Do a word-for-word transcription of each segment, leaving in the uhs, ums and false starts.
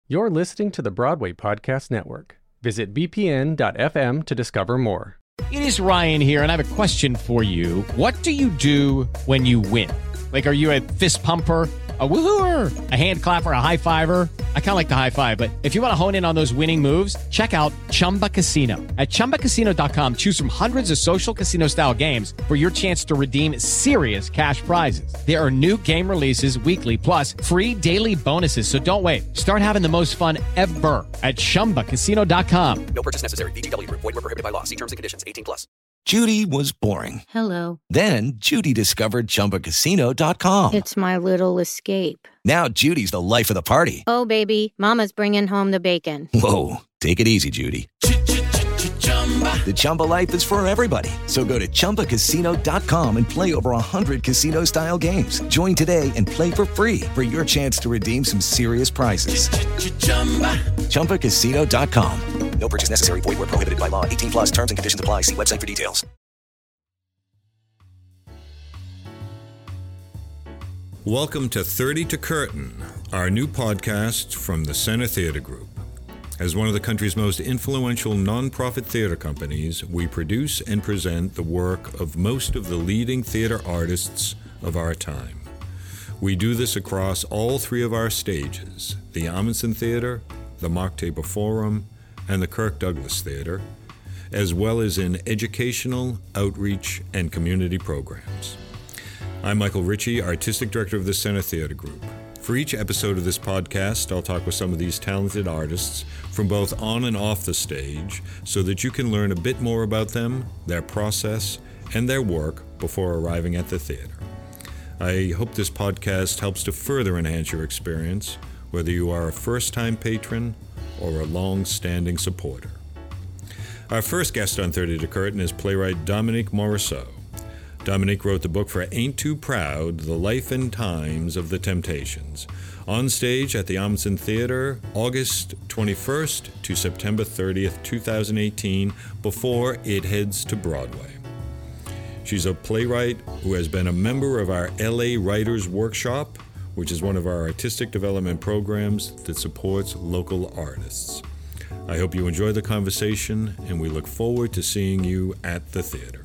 You're listening to the Broadway Podcast Network. Visit b p n dot f m to discover more. It is Ryan here, and I have a question for you. What do you do when you win? Like, are you a fist pumper, a woo-hooer, a hand clapper, a high fiver? I kind of like the high five, but if you want to hone in on those winning moves, check out Chumba Casino. At chumba casino dot com, choose from hundreds of social casino-style games for your chance to redeem serious cash prizes. There are new game releases weekly, plus free daily bonuses. So don't wait. Start having the most fun ever at chumba casino dot com. No purchase necessary. V G W Group. Void where prohibited by law. See terms and conditions. eighteen plus. Judy was boring. Hello. Then Judy discovered chumba casino dot com. It's my little escape. Now Judy's the life of the party. Oh, baby, mama's bringing home the bacon. Whoa, take it easy, Judy. The Chumba life is for everybody. So go to chumba casino dot com and play over one hundred casino-style games. Join today and play for free for your chance to redeem some serious prizes. chumba casino dot com. No purchase necessary. Void where prohibited by law. eighteen plus terms and conditions apply. See website for details. Welcome to thirty to Curtain, our new podcast from the Center Theatre Group. As one of the country's most influential nonprofit theater companies, we produce and present the work of most of the leading theater artists of our time. We do this across all three of our stages, the Amundsen Theater, the Mark Taper Forum, and the Kirk Douglas Theater, as well as in educational, outreach, and community programs. I'm Michael Ritchie, Artistic Director of the Center Theatre Group. For each episode of this podcast, I'll talk with some of these talented artists from both on and off the stage so that you can learn a bit more about them, their process, and their work before arriving at the theater. I hope this podcast helps to further enhance your experience, whether you are a first-time patron or a long-standing supporter. Our first guest on thirty to Curtain is playwright Dominique Morisseau. Dominique wrote the book for Ain't Too Proud, The Life and Times of the Temptations, on stage at the Amundsen Theater, August twenty-first to September thirtieth, twenty eighteen, before it heads to Broadway. She's a playwright who has been a member of our L A Writers Workshop, which is one of our artistic development programs that supports local artists. I hope you enjoy the conversation, and we look forward to seeing you at the theater.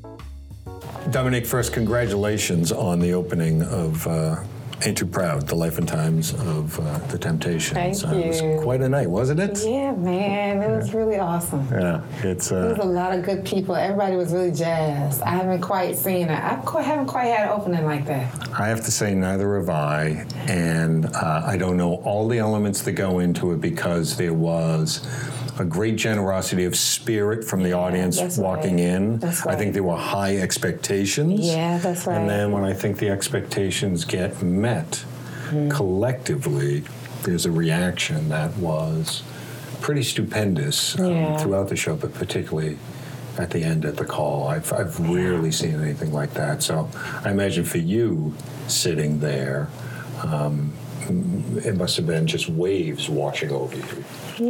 Dominique, first, congratulations on the opening of uh, Ain't Too Proud, The Life and Times of uh, the Temptations. Thank uh, you. It was quite a night, wasn't it? Yeah, man, it was really awesome. Yeah, it's... Uh, There was a lot of good people. Everybody was really jazzed. I haven't quite seen it. I quite, haven't quite had an opening like that. I have to say, neither have I, and uh, I don't know all the elements that go into it because there was a great generosity of spirit from the audience that's walking right. in. That's I right. think there were high expectations. Yeah, that's right. And then when I think the expectations get met Mm. collectively, there's a reaction that was pretty stupendous um, Yeah. throughout the show, but particularly at the end at the call. I've, I've rarely seen anything like that. So I imagine for you sitting there, um, it must have been just waves washing over you.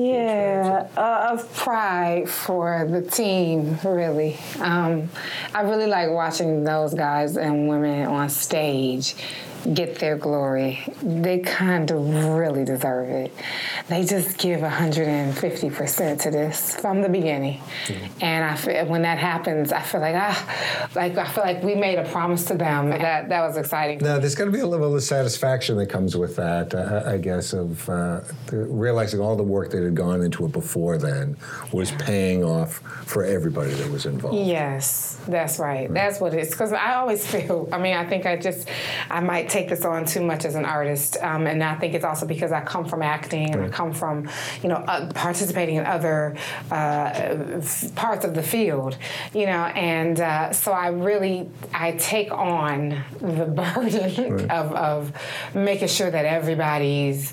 Yeah, uh, of pride for the team, really. Um, I really like watching those guys and women on stage get their glory. They kind of really deserve it. They just give one hundred fifty percent to this from the beginning. Mm-hmm. And I feel, when that happens, I feel like, ah, like I feel like we made a promise to them. That that was exciting. Now, there's got to be a level of satisfaction that comes with that, uh, I guess, of uh, realizing all the work that had gone into it before then was paying off for everybody that was involved. Yes, that's right. right. That's what it is. Because I always feel, I mean, I think I just, I might take this on too much as an artist. Um, and I think it's also because I come from acting and right. I come from, you know, uh, participating in other uh, f- parts of the field, you know, and uh, so I really, I take on the burden right. of, of making sure that everybody's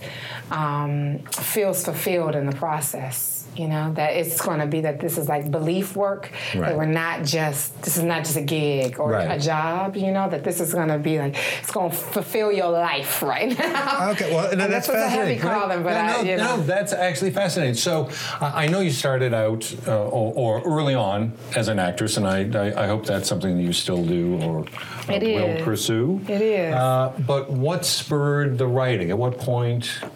um, feels fulfilled in the process. You know, that it's going to be that this is like belief work, right. that we're not just, this is not just a gig or right. a job, you know, that this is going to be like, it's going to fulfill your life right now. Okay, well, no, that's, that's fascinating. That's a heavy calling, but no, I, no, you know. No, that's actually fascinating. So uh, I know you started out uh, or, or early on as an actress, and I, I, I hope that's something that you still do or uh, it will is. pursue. It is. Uh, but what spurred the writing? At what point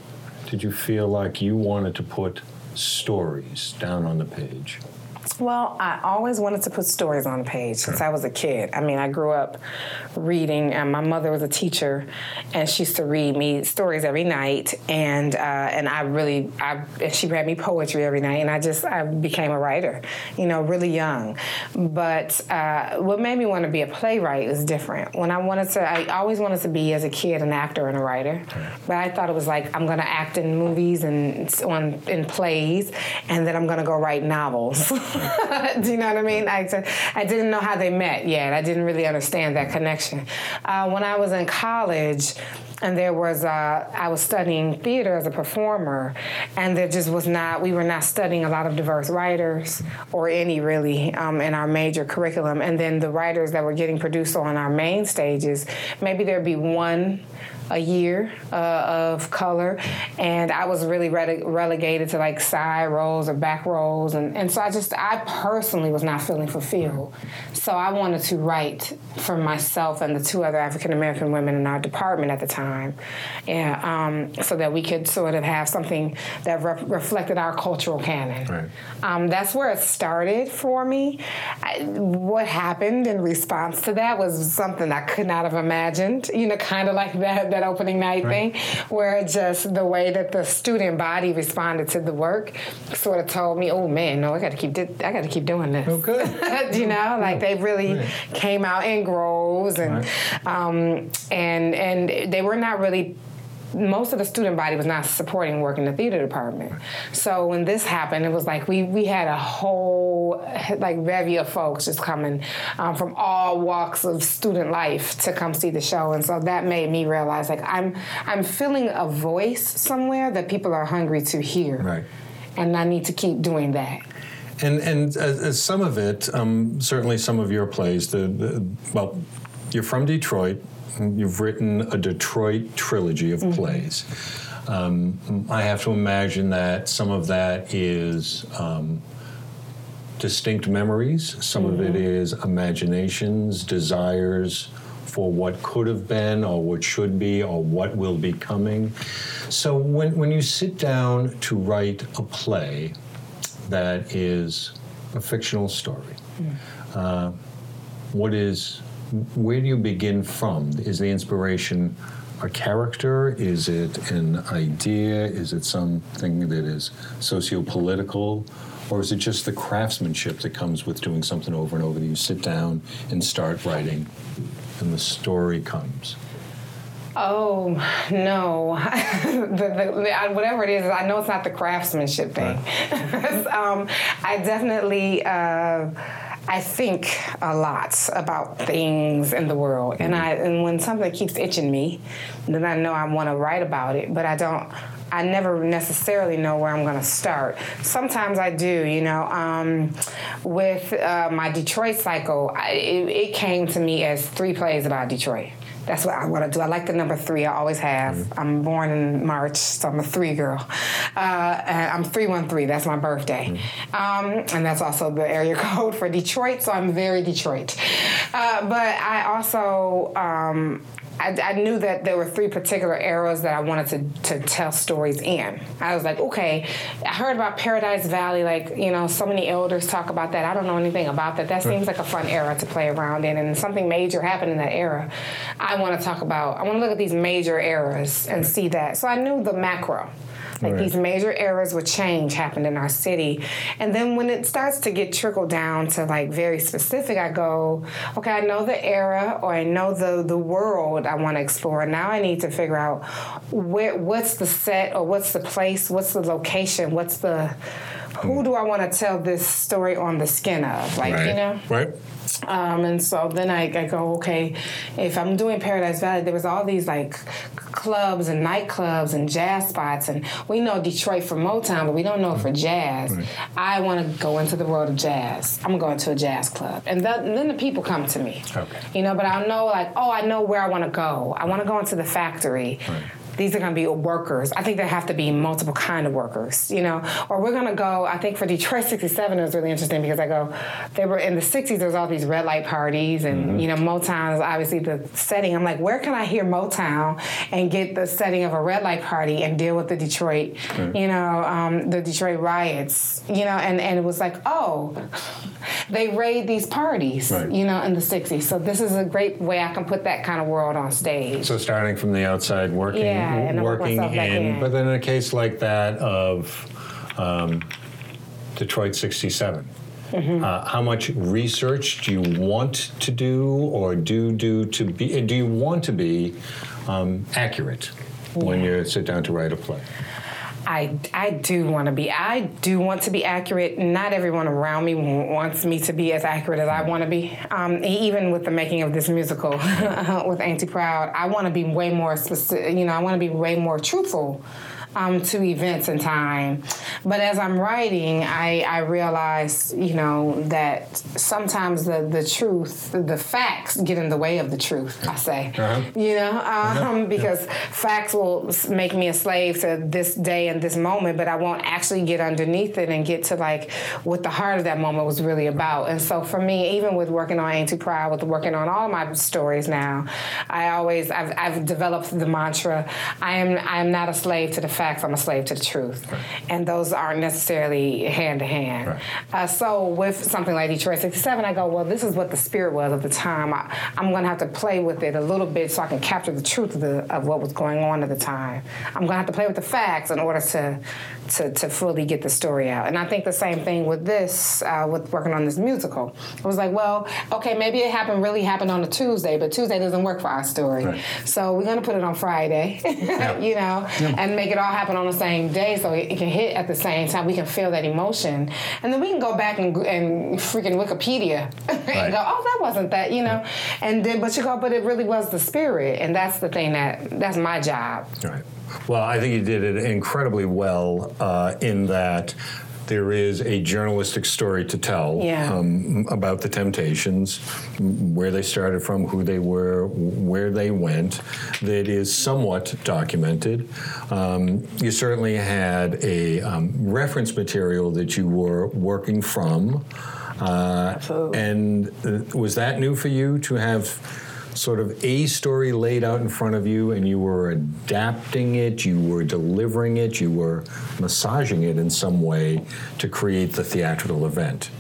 did you feel like you wanted to put stories down on the page? Well, I always wanted to put stories on the page since I was a kid. I mean, I grew up reading, and my mother was a teacher, and she used to read me stories every night, and uh, and I really, I and she read me poetry every night, and I just, I became a writer, you know, really young. But uh, what made me want to be a playwright is different. When I wanted to, I always wanted to be, as a kid, an actor and a writer, but I thought it was like, I'm going to act in movies and on in plays, and then I'm going to go write novels. Do you know what I mean? I, I didn't know how they met yet. I didn't really understand that connection. Uh, when I was in college, and there was, uh, I was studying theater as a performer, and there just was not, we were not studying a lot of diverse writers, or any really, um, in our major curriculum. And then the writers that were getting produced on our main stages, maybe there'd be one a year uh, of color, and I was really rele- relegated to like side roles or back roles, and, and so I just, I personally was not feeling fulfilled. So I wanted to write for myself and the two other African American women in our department at the time, and, um, so that we could sort of have something that re- reflected our cultural canon. Right. Um, that's where it started for me. I, what happened in response to that was something I could not have imagined, you know, kind of like that, that opening night right. thing, where just the way that the student body responded to the work sort of told me, oh man, no, I got to keep, di- I got to keep doing this. Oh, good. You know, like they really right. came out in groves, and right. um, and and they were not really. Most of the student body was not supporting work in the theater department. So when this happened, it was like we we had a whole like bevy of folks just coming um, from all walks of student life to come see the show, and so that made me realize like I'm I'm feeling a voice somewhere that people are hungry to hear, right. and I need to keep doing that. And and uh, some of it, um, certainly some of your plays, the, the well, you're from Detroit. You've written a Detroit trilogy of mm-hmm. plays. Um, I have to imagine that some of that is um, distinct memories. Some mm-hmm. of it is imaginations, desires for what could have been or what should be or what will be coming. So when, when you sit down to write a play that is a fictional story, mm. uh, what is... Where do you begin from? Is the inspiration a character? Is it an idea? Is it something that is socio-political? Or is it just the craftsmanship that comes with doing something over and over that you sit down and start writing and the story comes? Oh, no. the, the, the, whatever it is, I know it's not the craftsmanship thing. Right. um, I definitely... Uh, I think a lot about things in the world, and I and when something keeps itching me, then I know I want to write about it, but I don't, I never necessarily know where I'm going to start. Sometimes I do, you know. Um, with uh, my Detroit cycle, I, it, it came to me as three plays about Detroit. That's what I want to do. I like the number three. I always have. Mm-hmm. I'm born in March, so I'm a three girl. Uh, I'm three one three. That's my birthday. Mm-hmm. Um, and that's also the area code for Detroit, so I'm very Detroit. Uh, but I also... Um, I, I knew that there were three particular eras that I wanted to, to tell stories in. I was like, okay, I heard about Paradise Valley, like, you know, so many elders talk about that. I don't know anything about that. That seems like a fun era to play around in, and something major happened in that era. I want to talk about, I want to look at these major eras and see that. So I knew the macro. Like right. these major eras with change happened in our city. And then when it starts to get trickled down to like very specific, I go, okay, I know the era or I know the, the world I want to explore. Now I need to figure out where, what's the set or what's the place, what's the location, what's the, who do I want to tell this story on the skin of? Like, right. you know? Right. Um, and so then I, I go, okay, if I'm doing Paradise Valley, there was all these like clubs and nightclubs and jazz spots, and we know Detroit for Motown, but we don't know it for jazz. Right. I want to go into the world of jazz. I'm going to a jazz club, and, that, and then the people come to me. Okay. You know, but I know like, oh, I know where I want to go. I want to go into the factory. Right. these are going to be workers. I think there have to be multiple kind of workers, you know. Or we're going to go, I think for Detroit sixty-seven, it was really interesting because I go, they were in the sixties, there was all these red light parties and, mm-hmm. you know, Motown is obviously the setting. I'm like, where can I hear Motown and get the setting of a red light party and deal with the Detroit, right. you know, um, the Detroit riots, you know, and, and it was like, oh, they raid these parties, right. you know, in the sixties. So this is a great way I can put that kind of world on stage. So starting from the outside, working, yeah, and working in, in, but then in a case like that of um, Detroit sixty-seven, mm-hmm. uh, how much research do you want to do, or do do to be? Do you want to be um, accurate yeah. when you sit down to write a play? I, I do want to be. I do want to be accurate. Not everyone around me wants me to be as accurate as I want to be. Um, even with the making of this musical with Ain't Too Proud, I want to be way more specific. You know, I want to be way more truthful um, to events and time. But as I'm writing, I, I realize, you know, that sometimes the, the truth, the facts get in the way of the truth, I say. Uh-huh. You know, um, uh-huh. because yeah. facts will make me a slave to this day and this moment, but I won't actually get underneath it and get to, like, what the heart of that moment was really about. And so for me, even with working on Ain't Too Proud, with working on all my stories now, I always, I've, I've developed the mantra, I am, I am not a slave to the facts, I'm a slave to the truth. Right. And those aren't necessarily hand to hand. Right. Uh, so with something like Detroit sixty-seven, I go, well, this is what the spirit was of the time. I, I'm going to have to play with it a little bit so I can capture the truth of, the, of what was going on at the time. I'm going to have to play with the facts in order to, to, to fully get the story out. And I think the same thing with this, uh, with working on this musical. It was like, well, okay, maybe it happened, really happened on a Tuesday, but Tuesday doesn't work for our story. Right. So we're going to put it on Friday, yeah. you know, yeah. and make it all happen on the same day so it, it can hit at the same time. We can feel that emotion. And then we can go back and, and freaking Wikipedia and right. go, oh, that wasn't that, you know. And then, but you go, but it really was the spirit. And that's the thing that, that's my job. Right. Well, I think you did it incredibly well uh, in that there is a journalistic story to tell yeah. um, about the Temptations, where they started from, who they were, where they went, that is somewhat documented. Um, you certainly had a um, reference material that you were working from. Uh, Absolutely. And uh, was that new for you to have sort of a story laid out in front of you and you were adapting it, you were delivering it, you were massaging it in some way to create the theatrical event?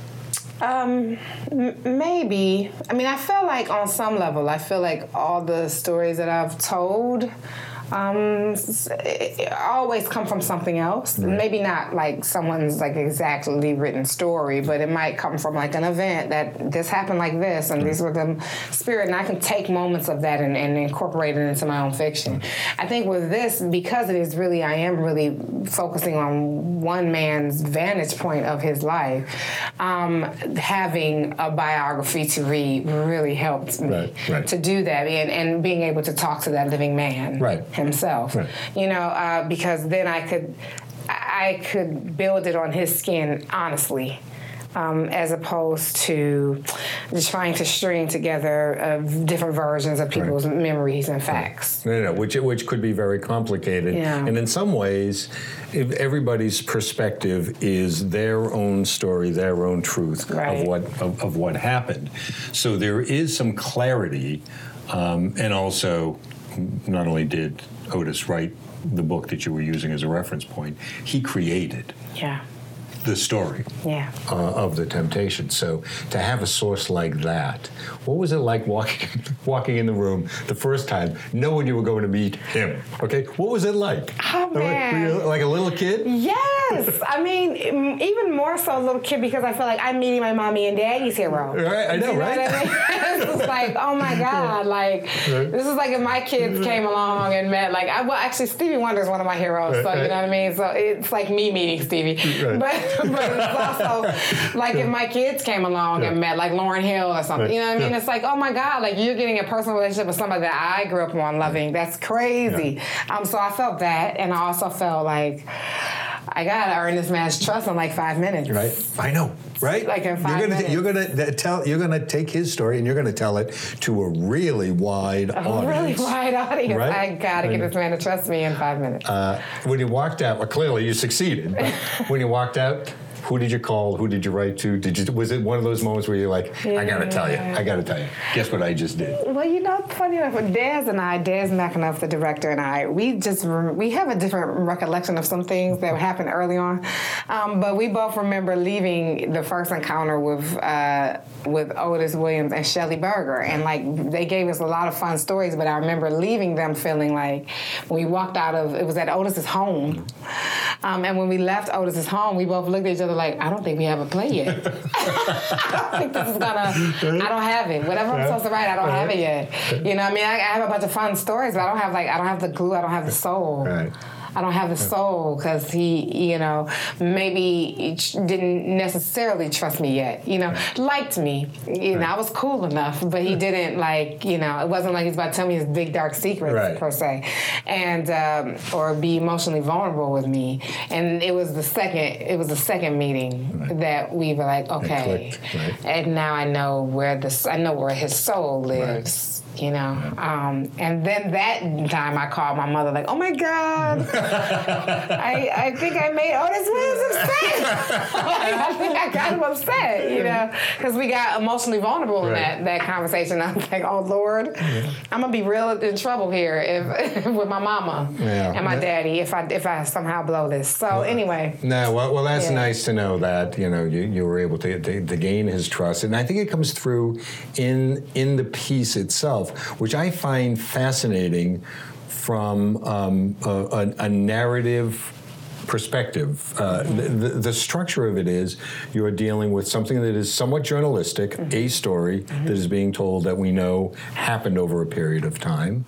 Um, m- maybe. I mean, I feel like on some level, I feel like all the stories that I've told um, it always come from something else. Right. Maybe not like someone's like exactly written story, but it might come from like an event that this happened like this, and mm-hmm. these were the spirit, and I can take moments of that and, and incorporate it into my own fiction. Mm-hmm. I think with this, because it is really, I am really focusing on one man's vantage point of his life, um, having a biography to read really helped me right, right. to do that, and, and being able to talk to that living man. Right. himself, right. you know, uh, because then I could, I could build it on his skin honestly, um, as opposed to just trying to string together uh, different versions of people's right. memories and facts. No, no, no, which which could be very complicated, yeah. and in some ways, if everybody's perspective is their own story, their own truth right. of what of, of what happened. So there is some clarity, um, and also. Not only did Otis write the book that you were using as a reference point, he created yeah. the story yeah. uh, of the Temptations. So to have a source like that, what was it like walking walking in the room the first time, knowing you were going to meet him? Okay, what was it like? Oh man, were you like a little kid? Yes, I mean even more so a little kid because I feel like I'm meeting my mommy and daddy's hero. Right, I know, you know right? What I mean? It's like, oh my God, like right. this is like if my kids came along and met, like, I, well, actually Stevie Wonder is one of my heroes, so you know what I mean. So it's like me meeting Stevie, right. but but it's also like if my kids came along yeah. and met, like Lauryn Hill or something, right. you know what I mean? Yeah. It's like, oh my God, like you're getting a personal relationship with somebody that I grew up on loving. That's crazy. Yeah. Um, so I felt that, and I also felt like. I gotta earn this man's trust in like five minutes. Right. I know. Right. Like in five you're gonna, minutes. You're gonna tell. You're gonna take his story and you're gonna tell it to a really wide a audience. really wide audience. Right? I gotta get this man to trust me in five minutes. Uh, when you walked out, well, clearly you succeeded. But when you walked out, who did you call? Who did you write to? Did you? Was it one of those moments where you're like, yeah. I gotta tell you, I gotta tell you. Guess what I just did? Well, you know, funny enough, Dez and I, Dez McAnuff, the director, and I, we just we have a different recollection of some things that happened early on, um, but we both remember leaving the first encounter with uh, with Otis Williams and Shelley Berger, and like they gave us a lot of fun stories. But I remember leaving them feeling like when we walked out of it was at Otis's home, um, and when we left Otis's home, we both looked at each other like, I don't think we have a play yet. I don't think this is gonna, I don't have it. Whatever I'm supposed to write, I don't have it yet. You know what I mean? I, I have a bunch of fun stories, but I don't have like, I don't have the glue, I don't have the soul. Right. I don't have the soul because he, you know, maybe he didn't necessarily trust me yet. You know, liked me. You know, I was cool enough, but he didn't like, you know, it wasn't like he's about to tell me his big dark secrets right. per se, and um, or be emotionally vulnerable with me. And it was the second, it was the second meeting right. that we were like, okay, right. and now I know where this, I know where his soul lives. Right. You know, um, and then that time I called my mother like, oh my God, I, I think I made Otis Williams upset. like, I think I got him upset, you know, because we got emotionally vulnerable right. in that, that conversation. I was like, oh Lord, yeah. I'm gonna be real in trouble here if with my mama yeah. and my daddy if I if I somehow blow this. So well, anyway. No, well, well that's yeah. nice to know that you know you, you were able to, to to gain his trust, and I think it comes through in in the piece itself, which I find fascinating from um, a, a, a narrative perspective. Uh, mm-hmm. the, the structure of it is you're dealing with something that is somewhat journalistic, mm-hmm. a story mm-hmm. that is being told that we know happened over a period of time.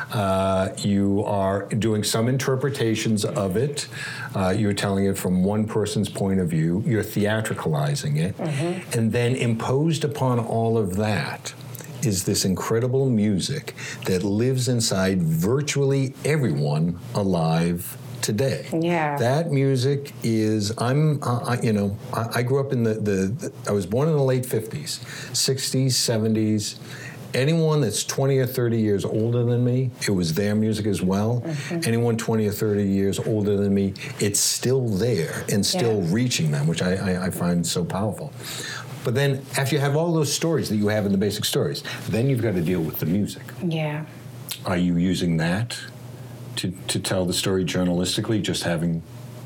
Uh, you are doing some interpretations of it. Uh, you're telling it from one person's point of view. You're theatricalizing it. Mm-hmm. And then imposed upon all of that is this incredible music that lives inside virtually everyone alive today. Yeah. That music is, I'm, uh, I, you know, I, I grew up in the, the, the, I was born in the late fifties, sixties, seventies. Anyone that's twenty or thirty years older than me, it was their music as well. Mm-hmm. Anyone twenty or thirty years older than me, it's still there and still yeah. reaching them, which I, I, I find so powerful. But then after you have all those stories that you have in the basic stories, then you've got to deal with the music. Yeah. Are you using that to, to tell the story journalistically, just having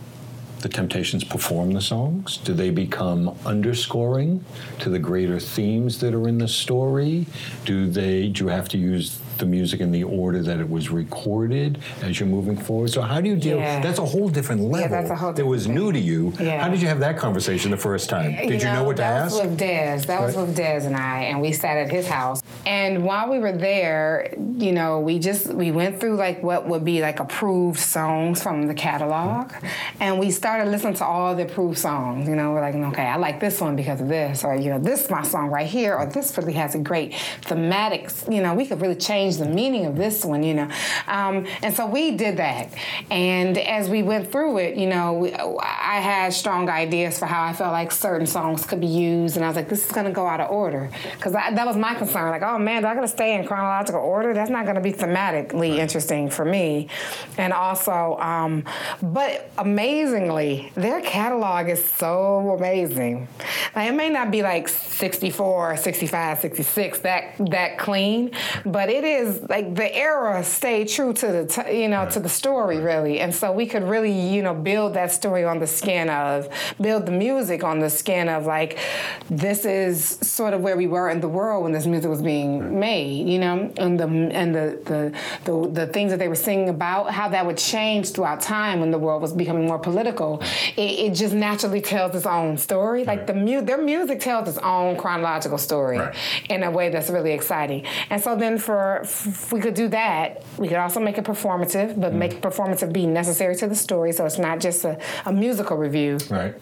the Temptations perform the songs? Do they become underscoring to the greater themes that are in the story? Do they, do you have to use the music in the order that it was recorded as you're moving forward? So how do you deal, yeah. that's a whole different level yeah, that's a whole that was thing. new to you. Yeah. How did you have that conversation the first time? Did you, you know, know what to that ask? That was with Dez. That right. was with Dez and I, and we sat at his house. And while we were there, you know, we just, we went through like what would be like approved songs from the catalog. And we started listening to all the approved songs. You know, we're like, okay, I like this one because of this, or, you know, this is my song right here, or this really has a great thematic, you know, we could really change the meaning of this one, you know. Um, and so we did that. And as we went through it, you know, we, I had strong ideas for how I felt like certain songs could be used. And I was like, this is going to go out of order. Because that was my concern. Like, oh, man, do I got to stay in chronological order? That's not going to be thematically interesting for me. And also, um, but amazingly, their catalog is so amazing. Like, it may not be like sixty-four, sixty-five, sixty-six, that that clean, but it is like the era stayed true to the t- you know right. to the story really, and so we could really you know build that story on the skin of build the music on the skin of like this is sort of where we were in the world when this music was being made, you know, and the and the the the, the things that they were singing about, how that would change throughout time when the world was becoming more political. It, it just naturally tells its own story. Like right. the mu- their music tells its own chronological story right. in a way that's really exciting. And so then for if we could do that, we could also make it performative, but mm. make performative be necessary to the story, so it's not just a, a musical review. Right.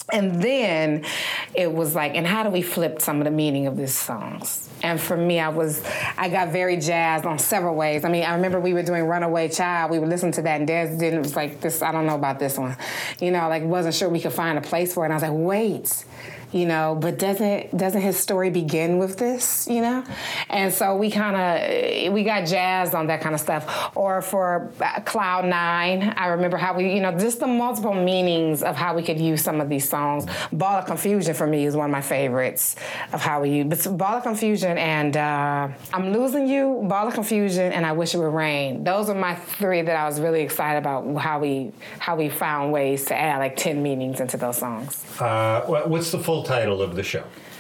And then it was like, and how do we flip some of the meaning of these songs? And for me, I was, I got very jazzed on several ways. I mean, I remember we were doing Runaway Child. We would listen to that, and Des didn't, it was like, this, I don't know about this one. You know, like, wasn't sure we could find a place for it. And I was like, wait. You know, but doesn't doesn't his story begin with this, you know? And so we kind of, we got jazzed on that kind of stuff. Or for Cloud Nine, I remember how we, you know, just the multiple meanings of how we could use some of these songs. Ball of Confusion for me is one of my favorites of how we use, but Ball of Confusion and uh, I'm Losing You, Ball of Confusion, and I Wish It Would Rain. Those are my three that I was really excited about how we how we found ways to add like ten meanings into those songs. Uh, what's the full title of the show?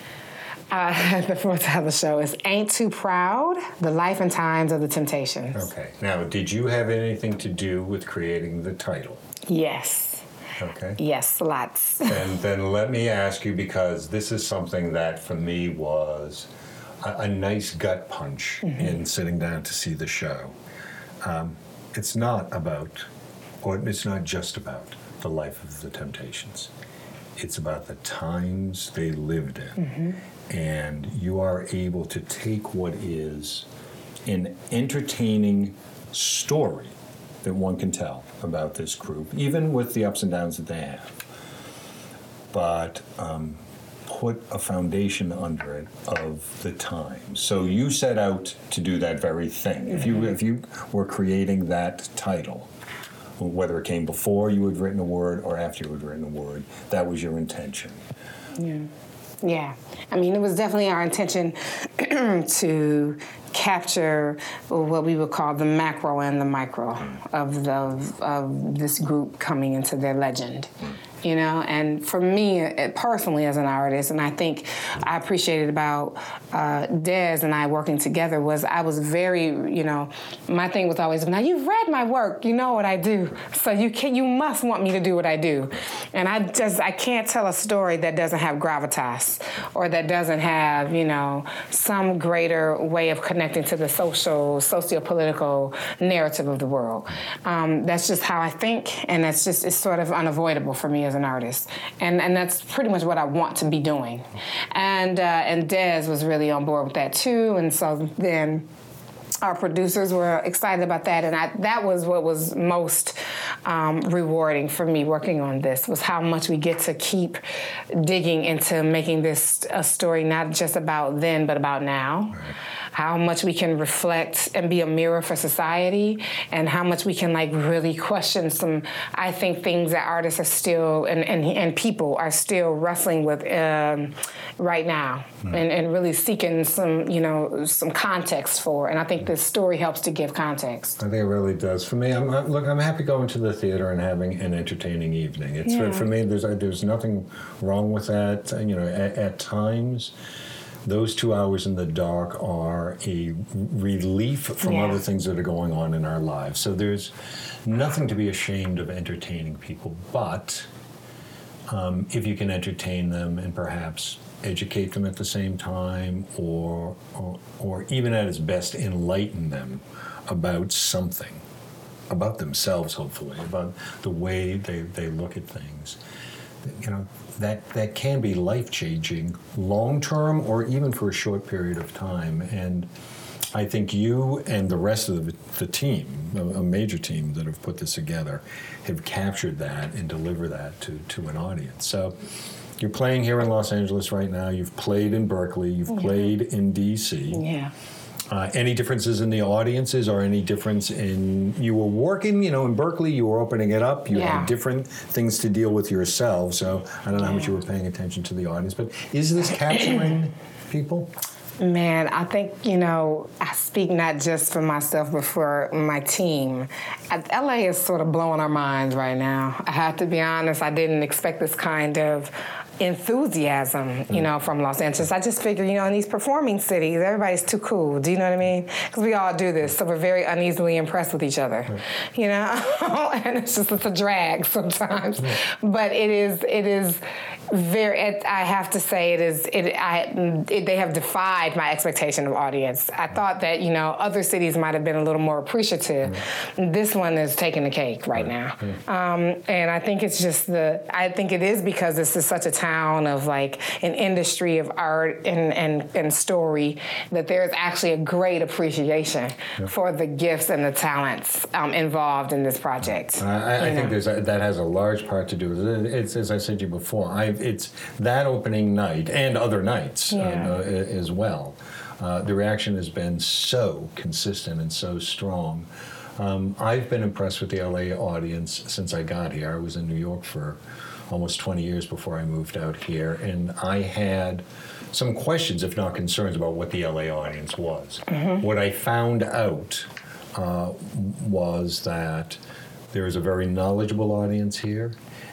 Uh, the full title of the show is Ain't Too Proud, The Life and Times of the Temptations. Okay. Now, did you have anything to do with creating the title? Yes. Okay. Yes, lots. And then let me ask you, because this is something that for me was a, a nice gut punch mm-hmm. in sitting down to see the show. Um, it's not about, or it's not just about the life of the Temptations. It's about the times they lived in. Mm-hmm. And you are able to take what is an entertaining story that one can tell about this group, even with the ups and downs that they have, but um, put a foundation under it of the times. So you set out to do that very thing. Mm-hmm. If you if you were creating that title, whether it came before you had written a word or after you had written a word, that was your intention. Yeah. Yeah. I mean, it was definitely our intention to capture what we would call the macro and the micro of, the, of, of this group coming into their legend. You know, and for me it, personally as an artist, and I think I appreciated about uh, Des and I working together was I was very, you know, my thing was always, now you've read my work, you know what I do, so you can, you must want me to do what I do. And I just, I can't tell a story that doesn't have gravitas or that doesn't have, you know, some greater way of connecting to the social, socio-political narrative of the world. Um, that's just how I think, and that's just, it's sort of unavoidable for me as an artist, and and that's pretty much what I want to be doing, and uh, and Des was really on board with that too, and so then our producers were excited about that, and I, that was what was most um, rewarding for me working on this, was how much we get to keep digging into making this a story not just about then but about now. Right. How much we can reflect and be a mirror for society, and how much we can like really question some, I think, things that artists are still, and, and, and people are still wrestling with um, right now, mm. and, and really seeking some, you know, some context for. And I think this story helps to give context. I think it really does. For me, I'm, I'm, look, I'm happy going to the theater and having an entertaining evening. It's yeah. for, for me, there's there's nothing wrong with that. You know, at, at times, those two hours in the dark are a relief from yeah. other things that are going on in our lives. So there's nothing to be ashamed of entertaining people, but um, if you can entertain them and perhaps educate them at the same time, or, or, or even at its best enlighten them about something, about themselves hopefully, about the way they, they look at things, you know, that that can be life-changing long-term or even for a short period of time. And I think you and the rest of the, the team, a, a major team that have put this together, have captured that and deliver that to, to an audience. So you're playing here in Los Angeles right now. You've played in Berkeley. You've yeah. played in D C. Yeah. Uh, any differences in the audiences, or any difference in, you were working, you know, in Berkeley, you were opening it up, you yeah. had different things to deal with yourself, so I don't know yeah. how much you were paying attention to the audience, but is this capturing people? Man, I think, you know, I speak not just for myself, but for my team. L A is sort of blowing our minds right now. I have to be honest, I didn't expect this kind of enthusiasm, you know, from Los Angeles. I just figure, you know, in these performing cities, everybody's too cool. Do you know what I mean? Because we all do this, so we're very uneasily impressed with each other, you know. And it's just it's a drag sometimes, but it is it is very. It, I have to say, it is. It I it, they have defied my expectation of audience. I thought that you know other cities might have been a little more appreciative. Mm. This one is taking the cake right, right. now, mm. um, and I think it's just the. I think it is because this is such a town of like an industry of art and and, and story that there's actually a great appreciation yeah. for the gifts and the talents um, involved in this project. Uh, I, I think there's a, that has a large part to do with it. It's as I said to you before. I, it's that opening night and other nights yeah. uh, as well. Uh, the reaction has been so consistent and so strong. Um, I've been impressed with the L A audience since I got here. I was in New York for almost twenty years before I moved out here, and I had some questions, if not concerns, about what the L A audience was. Mm-hmm. What I found out uh, was that there is a very knowledgeable audience here,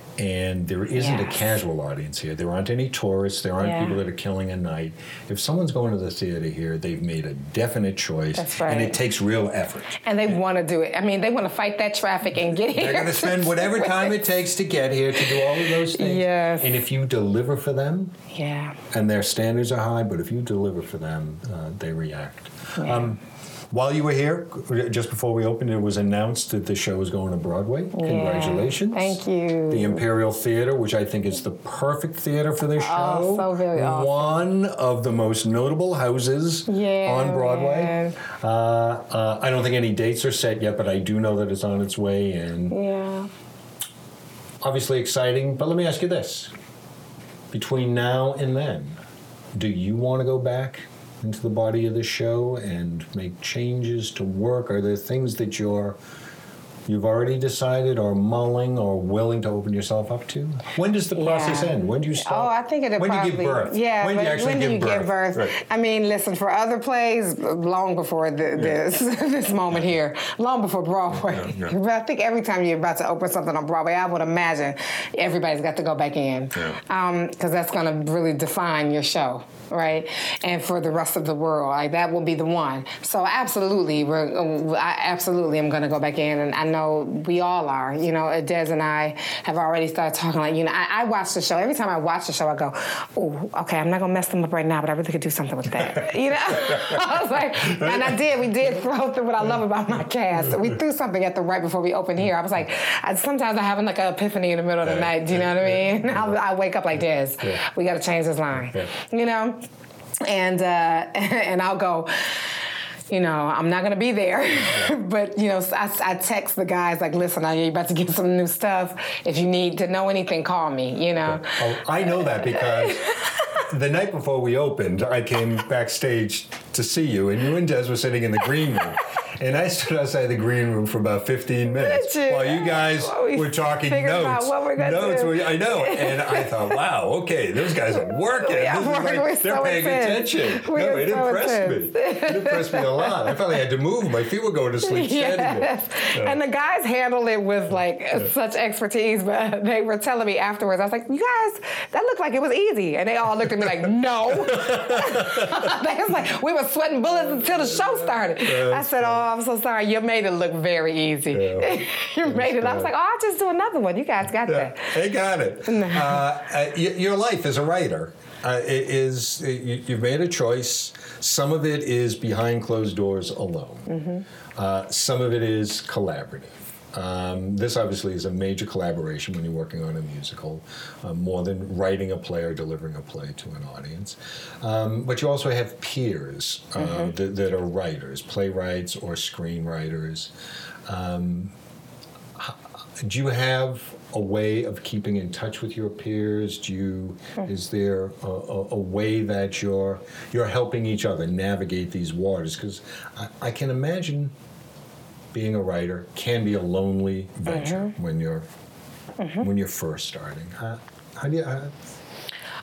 and there isn't yes. a casual audience here. There aren't any tourists. There aren't yeah. people that are killing a night. If someone's going to the theater here, they've made a definite choice, That's right. and it takes real effort. And they want to do it. I mean, they want to fight that traffic and get here. They're going to spend whatever time it takes to get here to do all of those things. Yes. And if you deliver for them, yeah. and their standards are high, but if you deliver for them, uh, they react. Yeah. Um, While you were here, just before we opened, it was announced that the show was going to Broadway. Yeah. Congratulations. Thank you. The Imperial Theater, which I think is the perfect theater for this show. Oh, so very awesome. One of the most notable houses yeah, on Broadway. Uh, uh, I don't think any dates are set yet, but I do know that it's on its way in. Yeah. Obviously exciting, but let me ask you this. Between now and then, do you want to go back into the body of the show and make changes to work? Are there things that you're you've already decided or mulling or willing to open yourself up to? When does the process yeah. end? When do you start? Oh, I think it'll when probably... When do you give birth? Yeah, when do you actually when do give you birth? give birth? Right. I mean, listen, for other plays, long before the, this this moment here, long before Broadway. Yeah, yeah. But I think every time you're about to open something on Broadway, I would imagine everybody's got to go back in. Because yeah. um, that's going to really define your show. Right, and for the rest of the world, like that will be the one. So absolutely, we're I absolutely am going to go back in, and I know we all are. You know, Des and I have already started talking. Like, you know, I, I watch the show. Every time I watch the show, I go, "Oh, okay, I'm not going to mess them up right now, but I really could do something with that." You know, I was like, and I did. We did throw through what I love about my cast. We threw something at the right before we opened here. I was like, I, sometimes I have like an epiphany in the middle of the night. Do you know what I mean? I, I wake up like Des. Yeah. We got to change this line. Yeah. You know. And uh, and I'll go, you know, I'm not going to be there. But, you know, I, I text the guys like, listen, are you about to get some new stuff? If you need to know anything, call me, you know. Oh, I know that because the night before we opened, I came backstage to see you, and you and Des were sitting in the green room. And I stood outside the green room for about fifteen minutes you? while you guys we were talking notes. Out what we're gonna notes. do. I know. And I thought, wow, okay, those guys are working. Yeah, this we're, is like, we're they're so paying intense. attention. We no, it so impressed intense. me. It impressed me a lot. I finally had to move. My feet were going to sleep yes. standing there. So. And the guys handled it with like yeah. such expertise, but they were telling me afterwards, I was like, you guys, that looked like it was easy. And they all looked at me like, no. They was like, we were sweating bullets until the show started. Yeah, I said, oh, I'm so sorry. You made it look very easy. Yeah. You made it. I was like, oh, I'll just do another one. You guys got yeah. that. They got it. uh, uh, your life as a writer uh, is, you, you've made a choice. Some of it is behind closed doors alone. Mm-hmm. Uh, some of it is collaborative. Um, this obviously is a major collaboration when you're working on a musical, uh, more than writing a play or delivering a play to an audience. Um, but you also have peers uh, mm-hmm. that, that are writers, playwrights or screenwriters. Um, do you have a way of keeping in touch with your peers? Do you, mm-hmm. is there a, a, a way that you're you're helping each other navigate these waters? Because I, I can imagine being a writer can be a lonely venture mm-hmm. when you're mm-hmm. when you're first starting. How, how do you? How,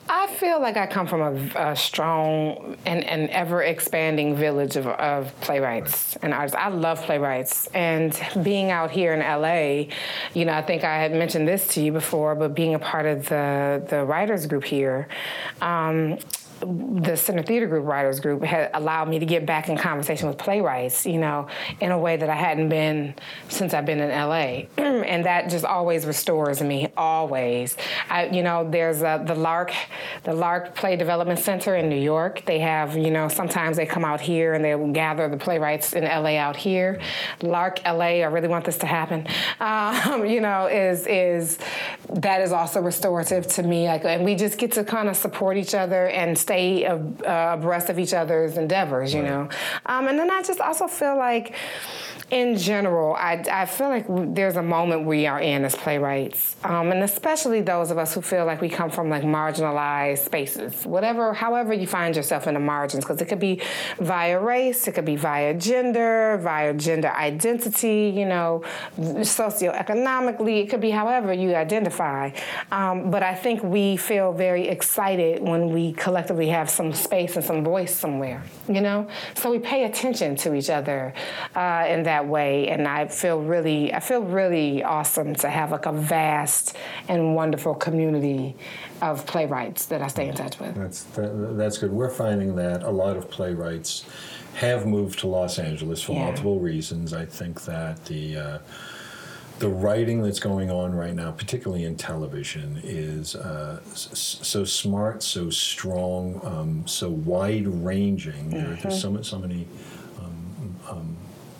I feel like I come from a, a strong and, and ever-expanding village of, of playwrights and artists. I love playwrights. And being out here in L A, you know, I think I had mentioned this to you before, but being a part of the, the writers group here, um, the Center Theater Group Writers Group had allowed me to get back in conversation with playwrights, you know, in a way that I hadn't been since I've been in L A. And that just always restores me, always. I, you know, there's a, the Lark, the Lark Play Development Center in New York. They have, you know, sometimes they come out here and they will gather the playwrights in L A out here. Lark L A, I really want this to happen. Um, you know, is is that is also restorative to me. Like, and we just get to kind of support each other and stay uh, abreast of each other's endeavors, you right. know. Um, and then I just also feel like, in general, I, I feel like there's a moment we are in as playwrights, um, and especially those of us who feel like we come from like marginalized spaces, whatever, however you find yourself in the margins, because it could be via race, it could be via gender, via gender identity, you know, socioeconomically, it could be however you identify. Um, but I think we feel very excited when we collectively have some space and some voice somewhere, you know? So we pay attention to each other uh, in that way, and I feel really, I feel really awesome to have like a vast and wonderful community of playwrights that I stay in touch with. That's that, that's good. We're finding that a lot of playwrights have moved to Los Angeles for yeah. multiple reasons. I think that the uh, the writing that's going on right now, particularly in television, is uh, s- so smart, so strong, um, so wide-ranging. Mm-hmm. There, there's so, so many um, um,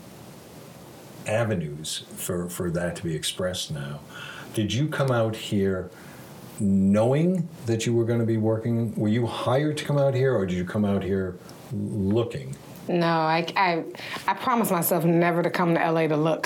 avenues for, for that to be expressed now. Did you come out here knowing that you were going to be working? Were you hired to come out here, or did you come out here looking? No, I, I, I promised myself never to come to L A to look.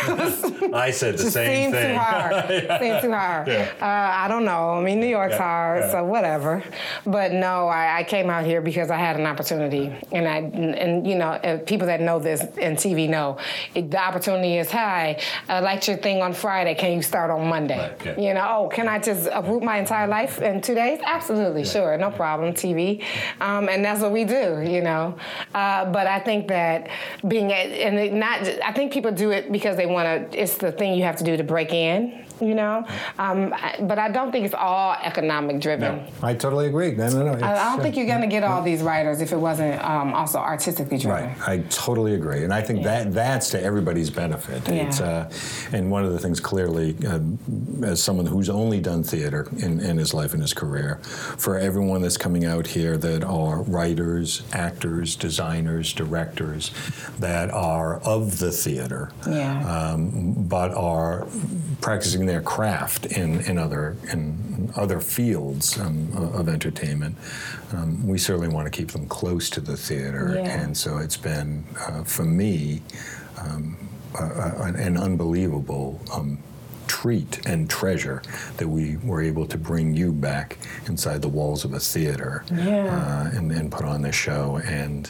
I said the Just same seemed thing. Too hard. yeah. Seemed too hard. Yeah. Uh, I don't know. I mean, New York's yeah. hard, yeah. so whatever. But no, I, I came out here because I had an opportunity, and I, and, and you know, uh, people that know this in T V know it, the opportunity is, hi, I liked your thing on Friday. Can you start on Monday? Right. Yeah. You know, oh, can I just uproot my entire life in two days? Absolutely, yeah. sure, no problem. T V, um, and that's what we do. You know. Uh, But I think that being, and it not, I think people do it because they want to, it's the thing you have to do to break in, you know? Um, but I don't think it's all economic driven. No, I totally agree. No, no, no. I, I don't think you're going to get all these writers if it wasn't um, also artistically driven. Right, I totally agree. And I think yeah. that that's to everybody's benefit. Yeah. It's, uh, and one of the things clearly, uh, as someone who's only done theater in, in his life and his career, for everyone that's coming out here that are writers, actors, designers, directors that are of the theater, yeah. um, but are practicing their craft in, in other in other fields um, of entertainment. Um, we certainly want to keep them close to the theater, yeah. and so it's been uh, for me um, uh, an unbelievable Um, treat and treasure that we were able to bring you back inside the walls of a theater yeah. uh, and, and put on this show. And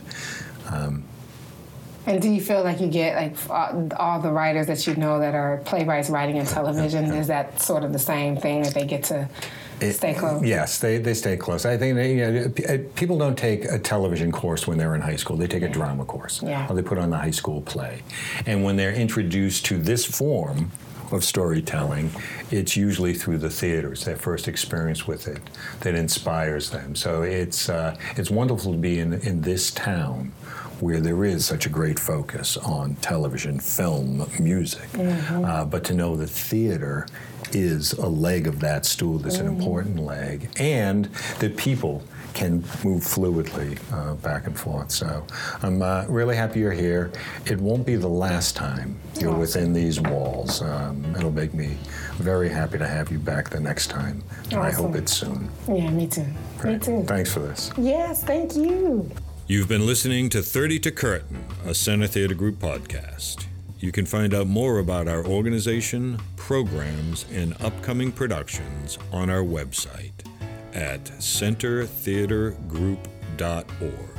um, and do you feel like you get like all the writers that you know that are playwrights writing in television? Is that sort of the same thing that they get to It, stay close? Yes, they, they stay close. I think they, you know, people don't take a television course when they're in high school. They take a drama course. Yeah. Or they put on the high school play. And when they're introduced to this form of storytelling, it's usually through the theaters, their first experience with it, that inspires them. So it's uh, it's wonderful to be in, in this town where there is such a great focus on television, film, music, mm-hmm. uh, but to know that theater is a leg of that stool that's mm-hmm. an important leg, and that people can move fluidly uh, back and forth. So I'm uh, really happy you're here. It won't be the last time you're awesome. Within these walls. Um, it'll make me very happy to have you back the next time. And awesome. I hope it's soon. Yeah, me too. Great. Me too. Thanks for this. Yes, thank you. You've been listening to thirty to Curtain, a Center Theater Group podcast. You can find out more about our organization, programs, and upcoming productions on our website at center theater group dot org.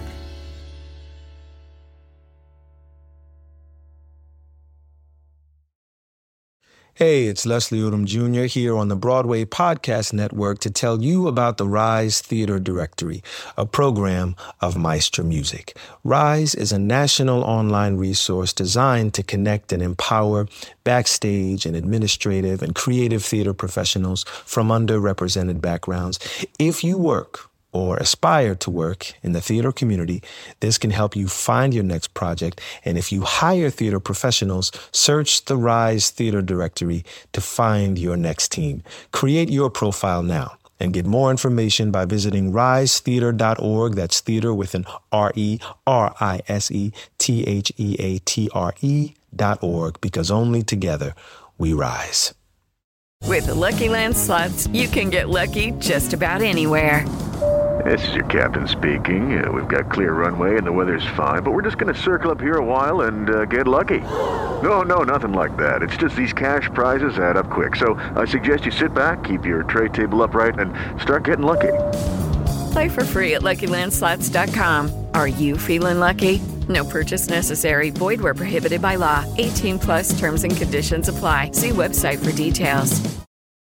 Hey, it's Leslie Odom Junior here on the Broadway Podcast Network to tell you about the Rise Theater Directory, a program of Maestro Music. Rise is a national online resource designed to connect and empower backstage and administrative and creative theater professionals from underrepresented backgrounds. If you work or aspire to work in the theater community, this can help you find your next project. And if you hire theater professionals, search the Rise Theater Directory to find your next team. Create your profile now and get more information by visiting rise theater dot org. That's theater with an R E R I S E T H E A T R E dot org, because only together we rise. With the Lucky Land Slots, you can get lucky just about anywhere. This is your captain speaking. Uh, we've got clear runway and the weather's fine, but we're just going to circle up here a while and uh, get lucky. No, no, nothing like that. It's just these cash prizes add up quick. So I suggest you sit back, keep your tray table upright, and start getting lucky. Play for free at lucky land slots dot com. Are you feeling lucky? No purchase necessary. Void where prohibited by law. eighteen plus terms and conditions apply. See website for details.